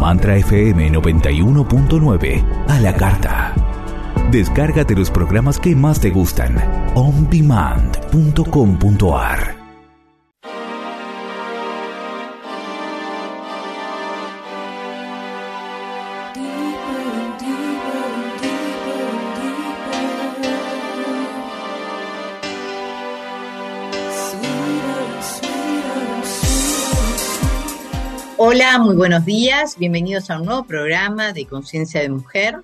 Mantra FM 91.9 a la carta. Descárgate los programas que más te gustan. ondemand.com.ar. Hola, muy buenos días. Bienvenidos a un nuevo programa de Conciencia de Mujer.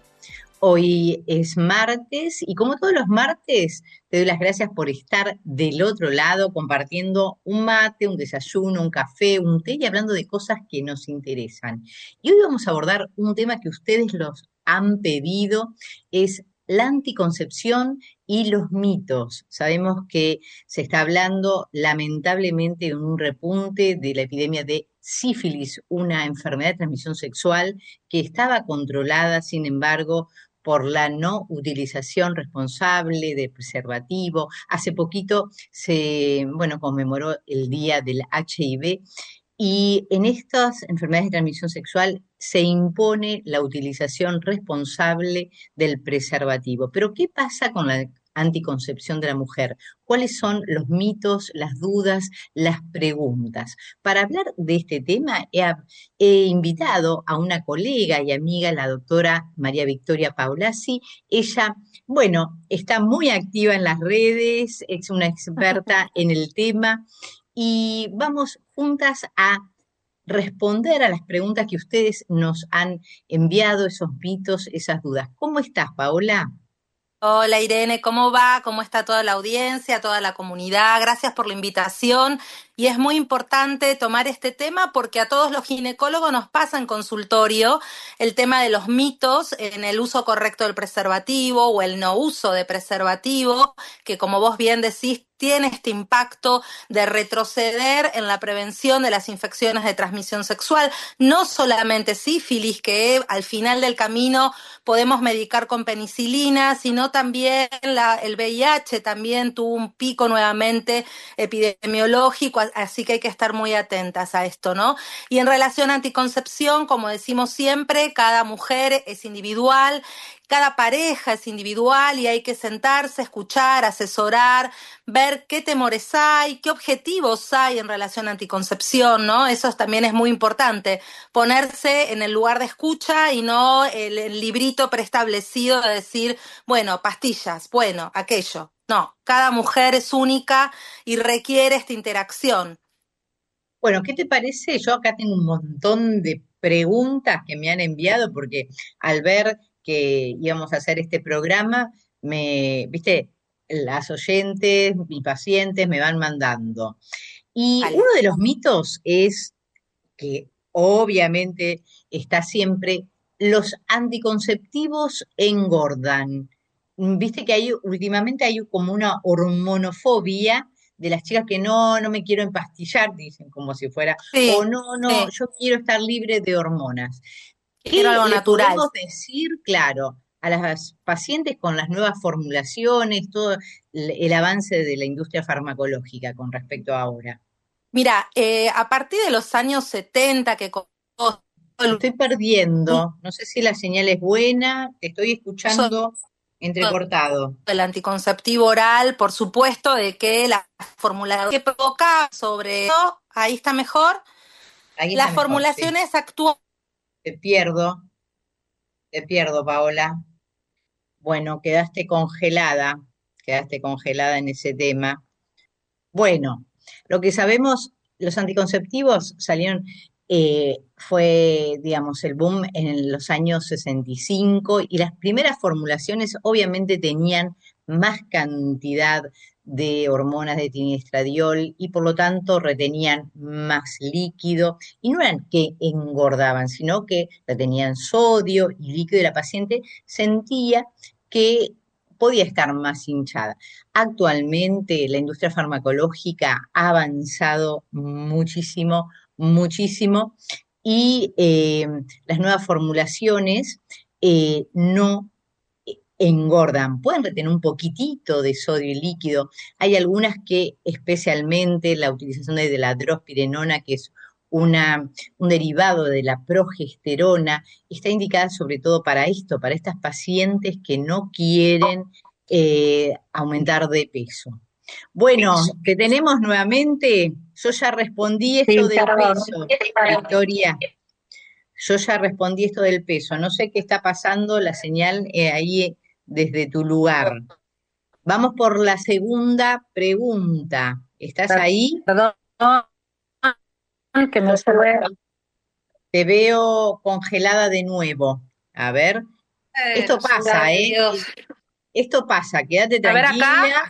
Hoy es martes y como todos los martes te doy las gracias por estar del otro lado compartiendo un mate, un desayuno, un café, un té y hablando de cosas que nos interesan. Y hoy vamos a abordar un tema que ustedes los han pedido, es la anticoncepción y los mitos. Sabemos que se está hablando lamentablemente de un repunte de la epidemia de sífilis, una enfermedad de transmisión sexual que estaba controlada, sin embargo, por la no utilización responsable del preservativo. Hace poquito se, conmemoró el Día del HIV y en estas enfermedades de transmisión sexual se impone la utilización responsable del preservativo. Pero ¿qué pasa con la anticoncepción de la mujer? ¿Cuáles son los mitos, las dudas, las preguntas? Para hablar de este tema he invitado a una colega y amiga, la doctora María Victoria Paolazzi. Ella, está muy activa en las redes, es una experta en el tema y vamos juntas a responder a las preguntas que ustedes nos han enviado, esos mitos, esas dudas. ¿Cómo estás, Paola? Hola Irene, ¿cómo va? ¿Cómo está toda la audiencia, toda la comunidad? Gracias por la invitación. Y es muy importante tomar este tema porque a todos los ginecólogos nos pasa en consultorio el tema de los mitos en el uso correcto del preservativo o el no uso de preservativo, que como vos bien decís, tiene este impacto de retroceder en la prevención de las infecciones de transmisión sexual, no solamente sífilis, que al final del camino podemos medicar con penicilina, sino también el VIH también tuvo un pico nuevamente epidemiológico, así que hay que estar muy atentas a esto, ¿no? Y en relación a anticoncepción, como decimos siempre, cada mujer es individual, cada pareja es individual y hay que sentarse, escuchar, asesorar, ver qué temores hay, qué objetivos hay en relación a anticoncepción, ¿no? Eso también es muy importante, ponerse en el lugar de escucha y no el librito preestablecido de decir, bueno, pastillas, bueno, aquello. No, cada mujer es única y requiere esta interacción. Bueno, ¿qué te parece? Yo acá tengo un montón de preguntas que me han enviado porque al ver que íbamos a hacer este programa, viste, las oyentes y pacientes me van mandando. Y Vale. uno de los mitos es que obviamente está siempre, los anticonceptivos engordan. Viste que últimamente hay como una hormonofobia de las chicas que no me quiero empastillar, dicen como si fuera, o Sí, no, sí, yo quiero estar libre de hormonas. quiero ¿Qué algo le natural. podemos decir, claro, a las pacientes con las nuevas formulaciones, todo el avance de la industria farmacológica con respecto a ahora? Mira, a partir de los años 70 que Te el estoy perdiendo. No sé si la señal es buena, te estoy uso escuchando entrecortado. del anticonceptivo oral, por supuesto, de que la formulación que provoca sobre eso, ahí está mejor, Ahí está las mejor, sí. formulaciones actuales. Te pierdo, te pierdo, Paola. Bueno, quedaste congelada en ese tema. Bueno, lo que sabemos, los anticonceptivos salieron, fue, digamos, el boom en los años 65 y las primeras formulaciones obviamente tenían más cantidad de hormonas de tinestradiol y por lo tanto retenían más líquido y no eran que engordaban, sino que retenían sodio y líquido y la paciente sentía que podía estar más hinchada. Actualmente la industria farmacológica ha avanzado muchísimo, muchísimo, y las nuevas formulaciones no engordan, pueden retener un poquitito de sodio y líquido. Hay algunas que especialmente la utilización de la drospirenona, que es un derivado de la progesterona, está indicada sobre todo para esto, para estas pacientes que no quieren aumentar de peso. Bueno, te tenemos nuevamente. Yo ya respondí esto Sí, del perdón. peso, Victoria. Yo ya respondí esto del peso. No sé qué está pasando la señal ahí desde tu lugar. Vamos por la segunda pregunta. ¿Estás ahí? Perdón, que me sube. Te veo congelada de nuevo. A ver, esto pasa, Ay, ¿eh? Dios. Esto pasa, quédate A ver acá. tranquila.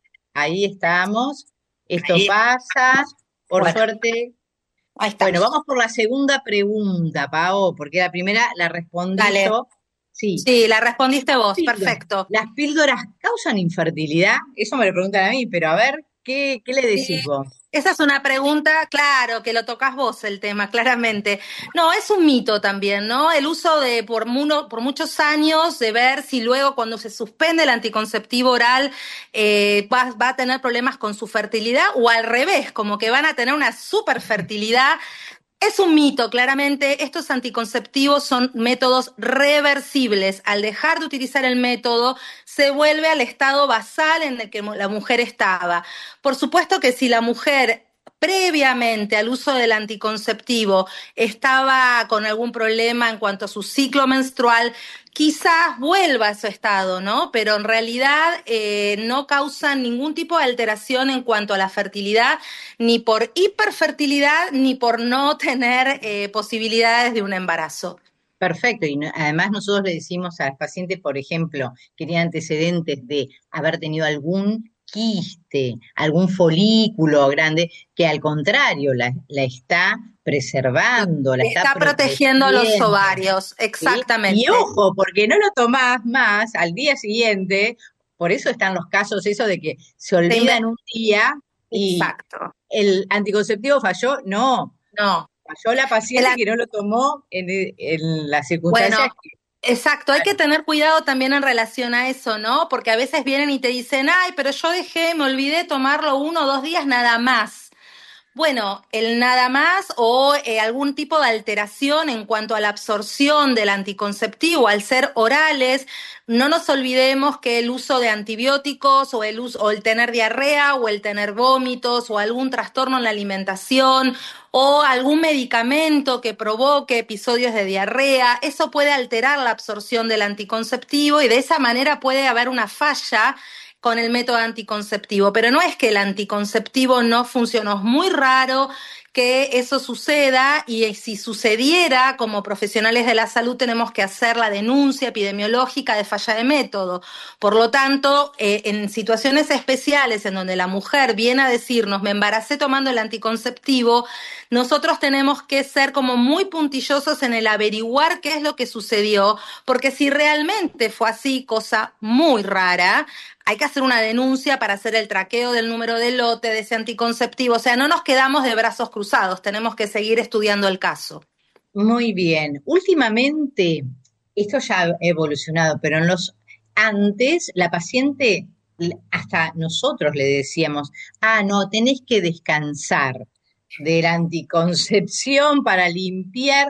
Ahí estamos. Esto pasa. Por Bueno, suerte. ahí Bueno, estamos. vamos por la segunda pregunta, Pao, porque la primera la respondí Dale. yo. Sí. Sí, la respondiste vos. Píldora. Perfecto. ¿Las píldoras causan infertilidad? Eso me lo preguntan a mí, pero a ver, ¿qué le decís Sí, vos? esa es una pregunta, claro, que lo tocas vos el tema, claramente. No, es un mito también, ¿no? El uso de por muchos años de ver si luego cuando se suspende el anticonceptivo oral va a tener problemas con su fertilidad o al revés, como que van a tener una superfertilidad. Es un mito, claramente. Estos anticonceptivos son métodos reversibles. Al dejar de utilizar el método, se vuelve al estado basal en el que la mujer estaba. Por supuesto que si la mujer previamente al uso del anticonceptivo estaba con algún problema en cuanto a su ciclo menstrual, quizás vuelva a su estado, ¿no? Pero en realidad no causan ningún tipo de alteración en cuanto a la fertilidad, ni por hiperfertilidad, ni por no tener posibilidades de un embarazo. Perfecto, y además nosotros le decimos a las pacientes, por ejemplo, que tienen antecedentes de haber tenido algún quiste, algún folículo grande, que al contrario la está preservando, la está Está protegiendo los protegiendo. ovarios, ¿Sí? Y exactamente. ojo, porque no lo tomás más al día siguiente, por eso están los casos eso de que se Te inve- olvidan un día y Exacto. el anticonceptivo falló, no, No. falló la El paciente que no lo tomó en las circunstancias Bueno, exacto, hay que tener cuidado también en relación a eso, ¿no? Porque a veces vienen y te dicen, ay, pero yo dejé, me olvidé tomarlo 1 o 2 días nada más. Bueno, el nada más o algún tipo de alteración en cuanto a la absorción del anticonceptivo al ser orales, no nos olvidemos que el uso de antibióticos o el tener diarrea o el tener vómitos o algún trastorno en la alimentación o algún medicamento que provoque episodios de diarrea, eso puede alterar la absorción del anticonceptivo y de esa manera puede haber una falla con el método anticonceptivo, pero no es que el anticonceptivo no funcionó, es muy raro que eso suceda y si sucediera, como profesionales de la salud tenemos que hacer la denuncia epidemiológica de falla de método. Por lo tanto, en situaciones especiales en donde la mujer viene a decirnos me embaracé tomando el anticonceptivo, nosotros tenemos que ser como muy puntillosos en el averiguar qué es lo que sucedió, porque si realmente fue así, cosa muy rara, hay que hacer una denuncia para hacer el traqueo del número de lote de ese anticonceptivo. O sea, no nos quedamos de brazos cruzados, tenemos que seguir estudiando el caso. muy bien. Últimamente, esto ya ha evolucionado, pero en los antes, la paciente, hasta nosotros le decíamos, ah, no, tenés que descansar de la anticoncepción para limpiar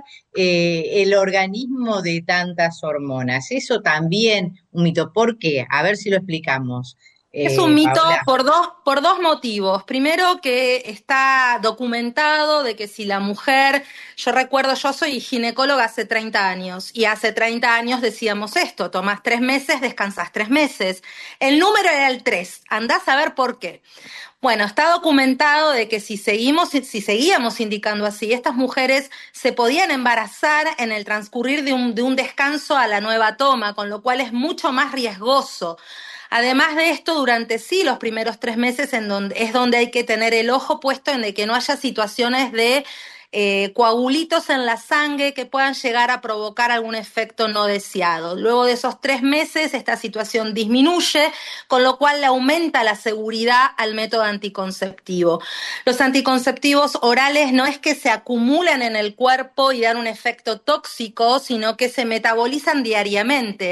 el organismo de tantas hormonas. Eso también un mito. ¿Por qué? A ver si lo explicamos, Es un mito Paola. por dos motivos. Primero, que está documentado de que si la mujer, yo recuerdo, yo soy ginecóloga hace 30 años y hace 30 años decíamos esto, tomás 3 meses, descansás 3 meses. El número era el 3, andás a ver por qué. Bueno, está documentado de que si seguíamos indicando así, estas mujeres se podían embarazar en el transcurrir de un descanso a la nueva toma, con lo cual es mucho más riesgoso. Además de esto, durante sí los primeros 3 meses es donde hay que tener el ojo puesto en de que no haya situaciones de coagulitos en la sangre que puedan llegar a provocar algún efecto no deseado. Luego de esos 3 meses, esta situación disminuye, con lo cual le aumenta la seguridad al método anticonceptivo. Los anticonceptivos orales no es que se acumulan en el cuerpo y dan un efecto tóxico, sino que se metabolizan diariamente.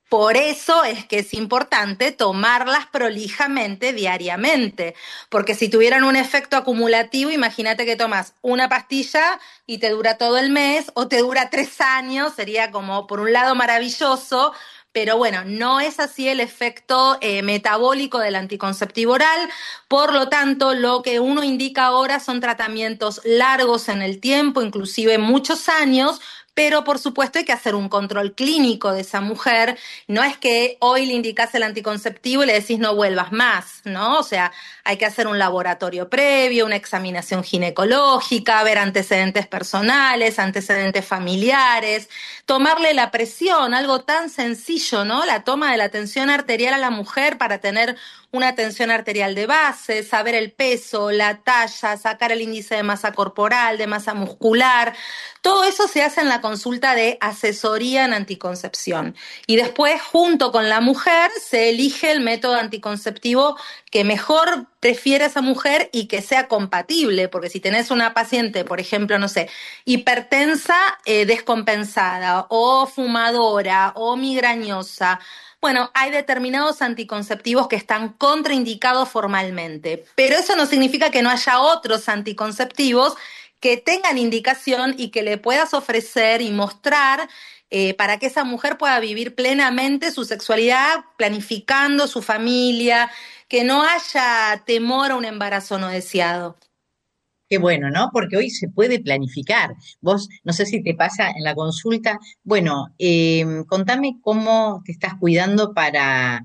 Por eso es que es importante tomarlas prolijamente diariamente, porque si tuvieran un efecto acumulativo, imagínate que tomas una pastilla y te dura todo el mes o te dura 3 años, sería como por un lado maravilloso, pero bueno, no es así el efecto metabólico del anticonceptivo oral, por lo tanto, lo que uno indica ahora son tratamientos largos en el tiempo, inclusive muchos años, pero por supuesto hay que hacer un control clínico de esa mujer. No es que hoy le indicás el anticonceptivo y le decís no vuelvas más, ¿no? O sea, hay que hacer un laboratorio previo, una examinación ginecológica, ver antecedentes personales, antecedentes familiares, tomarle la presión, algo tan sencillo, ¿no? La toma de la tensión arterial a la mujer para tener una tensión arterial de base, saber el peso, la talla, sacar el índice de masa corporal, de masa muscular. Todo eso se hace en la consulta de asesoría en anticoncepción. Y después, junto con la mujer, se elige el método anticonceptivo que mejor prefiere esa mujer y que sea compatible, porque si tenés una paciente, por ejemplo, no sé, hipertensa, descompensada, o fumadora, o migrañosa, bueno, hay determinados anticonceptivos que están contraindicados formalmente, pero eso no significa que no haya otros anticonceptivos que tengan indicación y que le puedas ofrecer y mostrar para que esa mujer pueda vivir plenamente su sexualidad, planificando su familia, que no haya temor a un embarazo no deseado. Qué bueno, ¿no? Porque hoy se puede planificar. Vos, no sé si te pasa en la consulta, bueno, contame cómo te estás cuidando para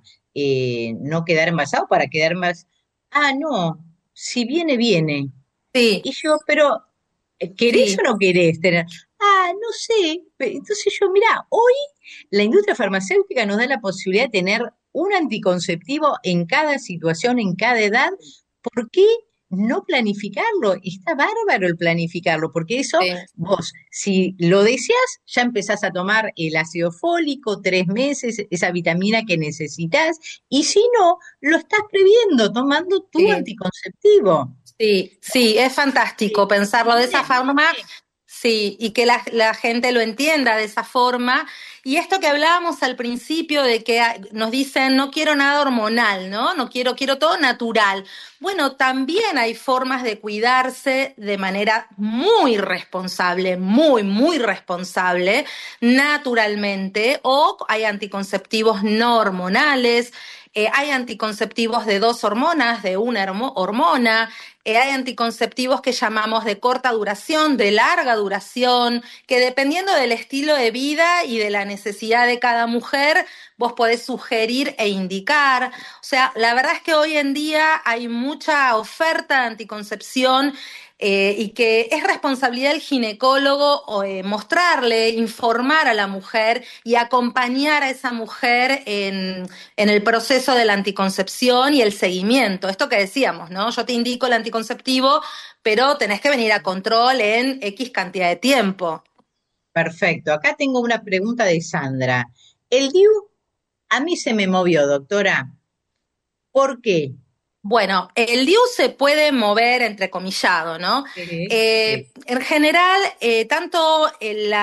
no quedar embarazado, para quedar más... Ah, no, si viene, viene. Sí, Y yo, pero, ¿querés sí, o no querés tener? Ah, no sé. Entonces yo, mirá, hoy la industria farmacéutica nos da la posibilidad de tener un anticonceptivo en cada situación, en cada edad. ¿Por qué no planificarlo? Está bárbaro el planificarlo, porque eso, sí. vos, si lo deseas, ya empezás a tomar el ácido fólico, 3 meses, esa vitamina que necesitas, y si no, lo estás previendo tomando tu Sí. anticonceptivo. Sí, sí, es fantástico pensarlo de esa forma, sí, y que la gente lo entienda de esa forma. Y esto que hablábamos al principio de que nos dicen no quiero nada hormonal, ¿no? No quiero, quiero todo natural. Bueno, también hay formas de cuidarse de manera muy responsable, muy, muy responsable, naturalmente, o hay anticonceptivos no hormonales. Hay anticonceptivos de dos hormonas, de una hormona, hay anticonceptivos que llamamos de corta duración, de larga duración, que dependiendo del estilo de vida y de la necesidad de cada mujer, vos podés sugerir e indicar. O sea, la verdad es que hoy en día hay mucha oferta de anticoncepción y que es responsabilidad del ginecólogo mostrarle, informar a la mujer y acompañar a esa mujer en el proceso de la anticoncepción y el seguimiento. Esto que decíamos, ¿no? Yo te indico el anticonceptivo, pero tenés que venir a control en X cantidad de tiempo. Perfecto. Acá tengo una pregunta de Sandra. El DIU a mí se me movió, doctora. ¿Por qué? Bueno, el DIU se puede mover entrecomillado, ¿no? Sí. En general, tanto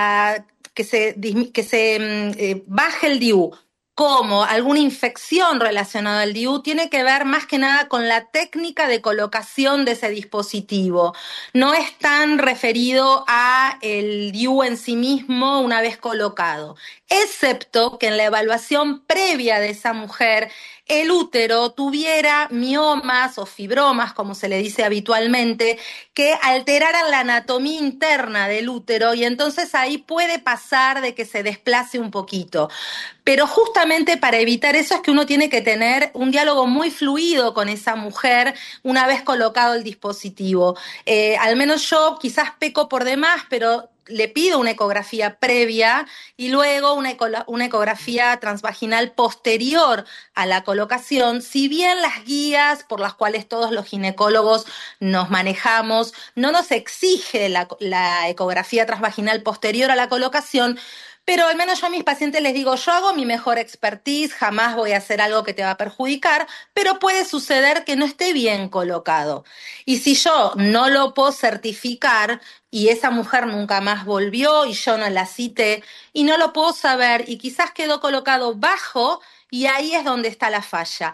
que se baje el DIU como alguna infección relacionada al DIU tiene que ver más que nada con la técnica de colocación de ese dispositivo. No es tan referido a el DIU en sí mismo una vez colocado, excepto que en la evaluación previa de esa mujer el útero tuviera miomas o fibromas, como se le dice habitualmente, que alteraran la anatomía interna del útero y entonces ahí puede pasar de que se desplace un poquito. Pero justamente para evitar eso es que uno tiene que tener un diálogo muy fluido con esa mujer una vez colocado el dispositivo. Al menos yo quizás peco por demás, pero le pido una ecografía previa y luego una ecografía transvaginal posterior a la colocación, si bien las guías por las cuales todos los ginecólogos nos manejamos no nos exige la ecografía transvaginal posterior a la colocación, pero al menos yo a mis pacientes les digo, yo hago mi mejor expertise, jamás voy a hacer algo que te va a perjudicar, pero puede suceder que no esté bien colocado. Y si yo no lo puedo certificar y esa mujer nunca más volvió y yo no la cité y no lo puedo saber y quizás quedó colocado bajo y ahí es donde está la falla.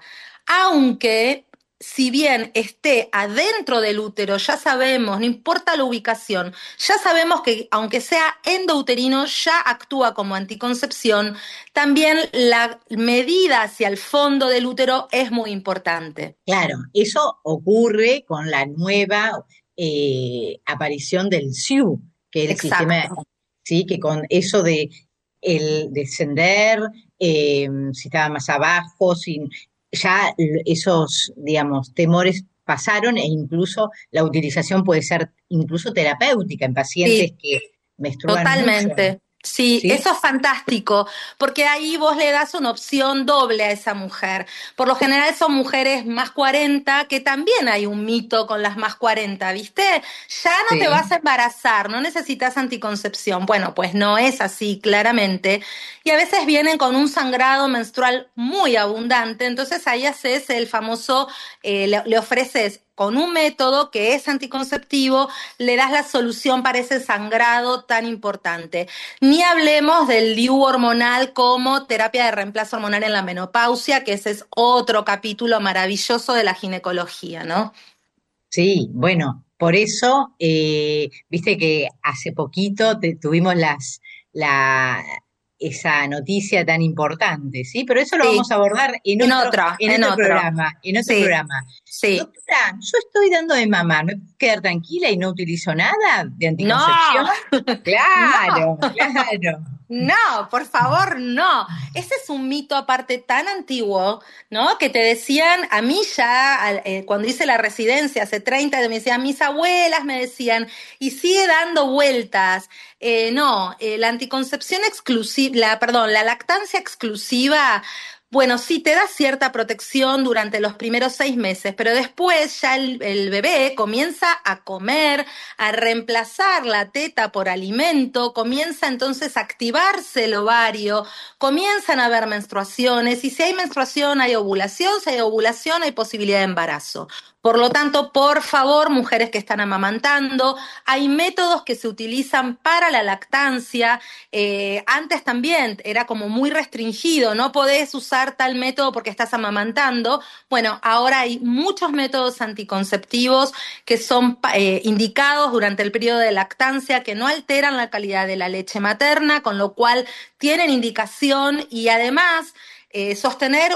Aunque si bien esté adentro del útero, ya sabemos, no importa la ubicación, ya sabemos que aunque sea endouterino, ya actúa como anticoncepción, también la medida hacia el fondo del útero es muy importante. Claro, eso ocurre con la nueva aparición del SIU, que es el sistema, Exacto. sí, que con eso de el descender, si estaba más abajo, sin, ya esos, digamos, temores pasaron e incluso la utilización puede ser incluso terapéutica en pacientes Sí, que menstruan mucho, totalmente. Sí, ¿sí? eso es fantástico, porque ahí vos le das una opción doble a esa mujer. Por lo general son mujeres más 40, que también hay un mito con las más 40, ¿viste? Ya no te vas Sí. a embarazar, no necesitas anticoncepción. Bueno, pues no es así, claramente. Y a veces vienen con un sangrado menstrual muy abundante, entonces ahí haces el famoso, le ofreces con un método que es anticonceptivo, le das la solución para ese sangrado tan importante. Ni hablemos del DIU hormonal como terapia de reemplazo hormonal en la menopausia, que ese es otro capítulo maravilloso de la ginecología, ¿no? Sí, bueno, por eso, viste que hace poquito tuvimos la, esa noticia tan importante, ¿sí? Pero eso lo vamos Sí, a abordar en otro, en en otro otro. programa, en otro Sí, programa. sí. Doctora, yo estoy dando de mamar, ¿me puedo quedar tranquila y no utilizo nada de anticoncepción? No, no. Claro, claro. No, por favor, no. Ese es un mito aparte tan antiguo, ¿no? Que te decían, a mí ya, cuando hice la residencia hace 30 años, me decían, mis abuelas me decían, y sigue dando vueltas. No, la anticoncepción exclusiva, perdón, la lactancia exclusiva, bueno, sí te da cierta protección durante los primeros 6 meses, pero después ya el bebé comienza a comer, a reemplazar la teta por alimento, comienza entonces a activarse el ovario, comienzan a haber menstruaciones y si hay menstruación hay ovulación, si hay ovulación hay posibilidad de embarazo. Por lo tanto, por favor, mujeres que están amamantando, hay métodos que se utilizan para la lactancia. Antes también era como muy restringido, no podés usar tal método porque estás amamantando. Bueno, ahora hay muchos métodos anticonceptivos que son indicados durante el periodo de lactancia, que no alteran la calidad de la leche materna, con lo cual tienen indicación y además sostener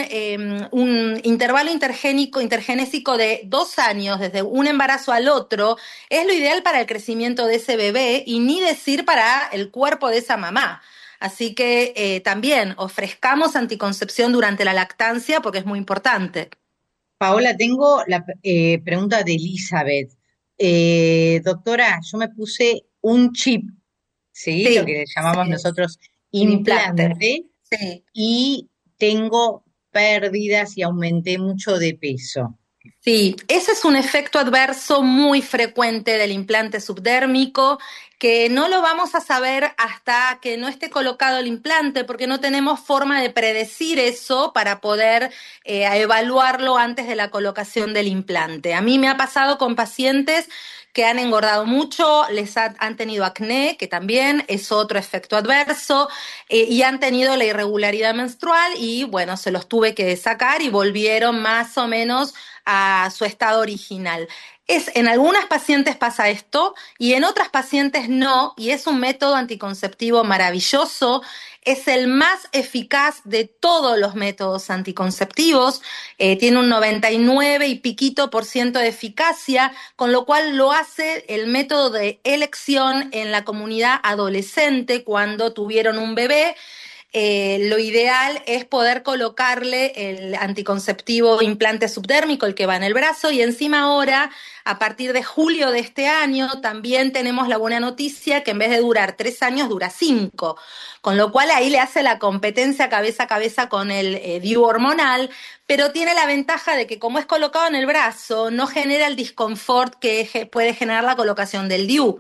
un intervalo intergenésico de 2 años desde un embarazo al otro es lo ideal para el crecimiento de ese bebé y ni decir para el cuerpo de esa mamá. Así que también ofrezcamos anticoncepción durante la lactancia porque es muy importante. Paola, tengo la pregunta de Elizabeth. Doctora, yo me puse un chip, ¿sí? Lo Sí, que le llamamos sí, nosotros el implante. implante, Sí. y tengo pérdidas y aumenté mucho de peso. Sí, ese es un efecto adverso muy frecuente del implante subdérmico que no lo vamos a saber hasta que no esté colocado el implante porque no tenemos forma de predecir eso para poder evaluarlo antes de la colocación del implante. A mí me ha pasado con pacientes que han engordado mucho, han tenido acné, que también es otro efecto adverso, y han tenido la irregularidad menstrual y bueno, se los tuve que sacar y volvieron más o menos a su estado original. En algunas pacientes pasa esto y en otras pacientes no, y es un método anticonceptivo maravilloso, es el más eficaz de todos los métodos anticonceptivos, tiene un 99 y piquito por ciento de eficacia, con lo cual lo hace el método de elección en la comunidad adolescente cuando tuvieron un bebé. Lo ideal es poder colocarle el anticonceptivo implante subdérmico, el que va en el brazo, y encima ahora, a partir de julio de este año, también tenemos la buena noticia que en vez de durar 3 años, dura 5, con lo cual ahí le hace la competencia cabeza a cabeza con el DIU hormonal, pero tiene la ventaja de que como es colocado en el brazo, no genera el disconfort que puede generar la colocación del DIU.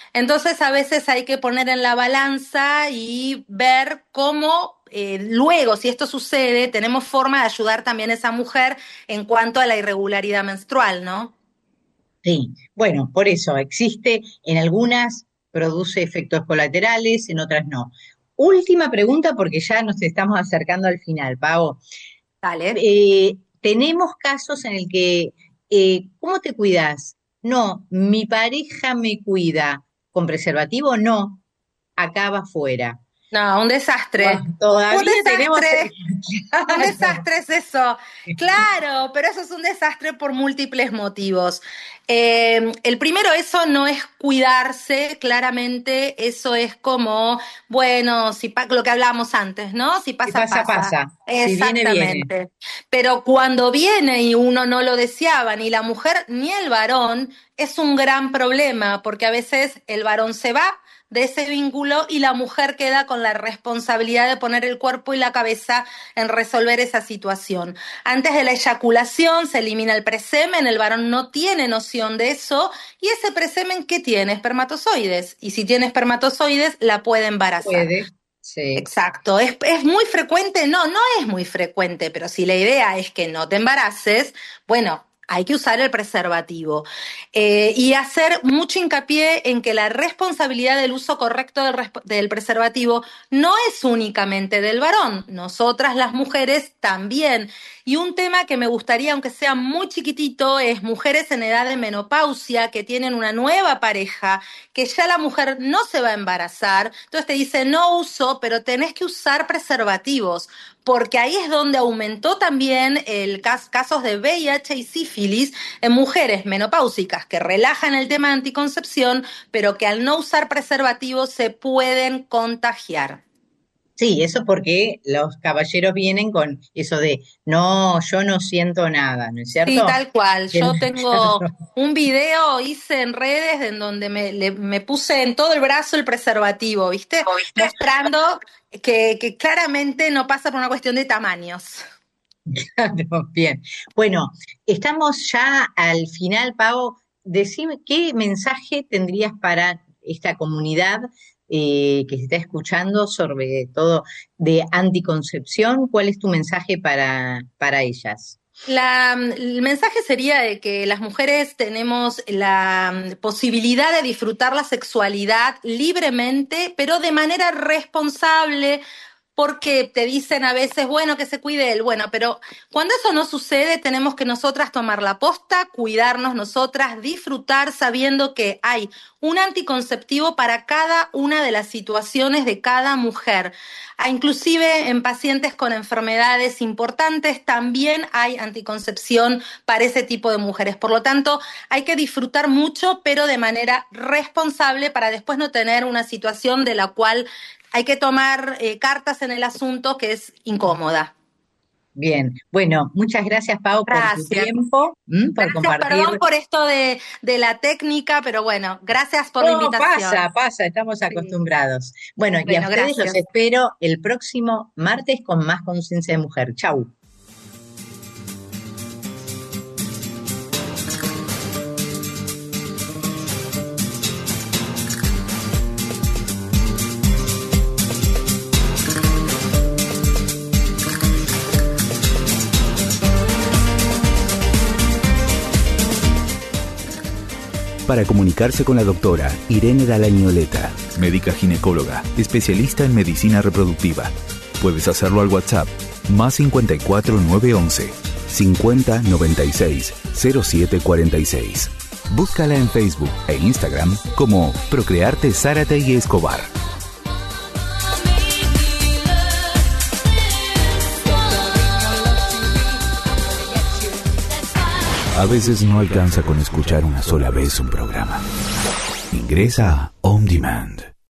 Entonces a veces hay que poner en la balanza y ver cómo luego, si esto sucede, tenemos forma de ayudar también a esa mujer en cuanto a la irregularidad menstrual, ¿no? Sí, bueno, por eso existe, en algunas produce efectos colaterales, en otras no. Última pregunta porque ya nos estamos acercando al final, Pau. Dale. Tenemos casos en el que, ¿cómo te cuidas? No, mi pareja me cuida. ¿Con preservativo? No, acá va afuera. No, un desastre. Bueno, Un todavía tenemos... desastre. Un Claro. desastre es eso. Claro, pero eso es un desastre por múltiples motivos. El primero, eso no es cuidarse, claramente, eso es como, bueno, lo que hablábamos antes, ¿no? Si Si pasa, pasa, pasa. pasa. Si viene, viene. Exactamente. Pero cuando viene y uno no lo deseaba, ni la mujer ni el varón, es un gran problema, porque a veces el varón se va de ese vínculo y la mujer queda con la responsabilidad de poner el cuerpo y la cabeza en resolver esa situación. Antes de la eyaculación se elimina el presemen, el varón no tiene noción de eso y ese presemen ¿qué tiene? Espermatozoides y si tiene espermatozoides la puede embarazar. Puede, sí. Exacto, ¿es muy frecuente? No, no es muy frecuente, pero si la idea es que no te embaraces, bueno, hay que usar el preservativo y hacer mucho hincapié en que la responsabilidad del uso correcto del preservativo no es únicamente del varón, nosotras las mujeres también. Y un tema que me gustaría, aunque sea muy chiquitito, es mujeres en edad de menopausia que tienen una nueva pareja, que ya la mujer no se va a embarazar, entonces te dice no uso, pero tenés que usar preservativos, porque ahí es donde aumentó también el casos de VIH y sífilis en mujeres menopáusicas que relajan el tema de anticoncepción, pero que al no usar preservativos se pueden contagiar. Sí, eso porque los caballeros vienen con eso de, no, yo no siento nada, ¿no es Sí, cierto? tal cual. Que no- Yo tengo un video, hice en redes en donde me puse en todo el brazo el preservativo, ¿viste? Mostrando que claramente no pasa por una cuestión de tamaños. Claro, bien. Bueno, estamos ya al final, Pau. Decime qué mensaje tendrías para esta comunidad que se está escuchando, sobre todo de anticoncepción. ¿Cuál es tu mensaje para ellas? El mensaje sería de que las mujeres tenemos la posibilidad de disfrutar la sexualidad libremente, pero de manera responsable, porque te dicen a veces, bueno, que se cuide él, bueno, pero cuando eso no sucede, tenemos que nosotras tomar la posta, cuidarnos nosotras, disfrutar sabiendo que hay un anticonceptivo para cada una de las situaciones de cada mujer. Inclusive en pacientes con enfermedades importantes también hay anticoncepción para ese tipo de mujeres. Por lo tanto, hay que disfrutar mucho, pero de manera responsable para después no tener una situación de la cual hay que tomar cartas en el asunto que es incómoda. Bien, bueno, muchas gracias, Pau, por tu Gracias. tiempo, por Gracias, compartir. perdón por esto de la técnica, pero bueno, gracias por la No, invitación. pasa, estamos Sí. acostumbrados. Bueno, y a Bueno, ustedes los gracias. espero el próximo martes con más conciencia de mujer. Chau. Para comunicarse con la doctora Irene Dalañoleta, médica ginecóloga, especialista en medicina reproductiva. Puedes hacerlo al WhatsApp más 54 911 50 96 07 46. Búscala en Facebook e Instagram como Procrearte Zárate y Escobar. A veces no alcanza con escuchar una sola vez un programa. Ingresa a On Demand.